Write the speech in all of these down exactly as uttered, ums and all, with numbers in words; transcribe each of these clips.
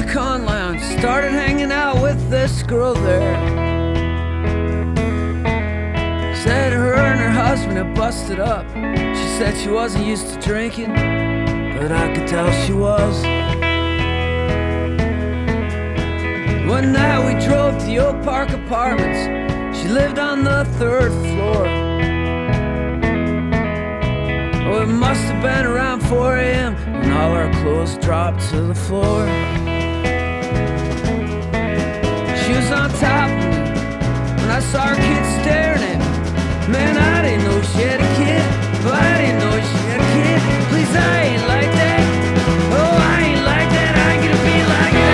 Yukon Lounge, started hanging out with this girl there. Said her and her husband had busted up. She said she wasn't used to drinking, but I could tell she was. One night we drove to the Oak Park Apartments. She lived on the third floor. Oh, it must have been around four a.m. and all our clothes dropped to the floor. She was on top of me when I saw her kid staring at me. Man, I didn't know she had a kid. Oh, I didn't know she had a kid. Please, I ain't like that. Oh, I ain't like that. I ain't gonna be like that.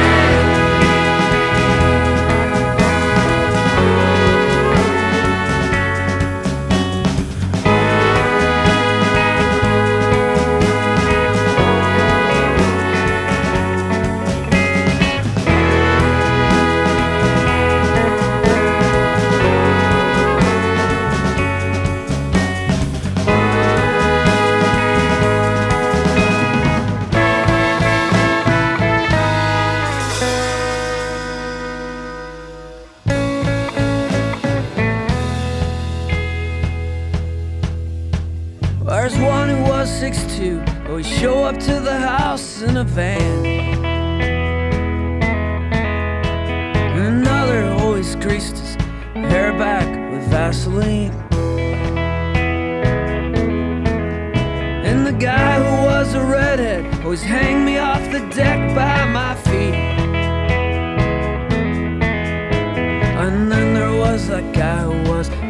There's one who was six two, oh, he'd show up to the house in a van. And another always greased his hair back with Vaseline. And the guy who was a redhead always hanged me off the deck by my feet. And then there was that guy who was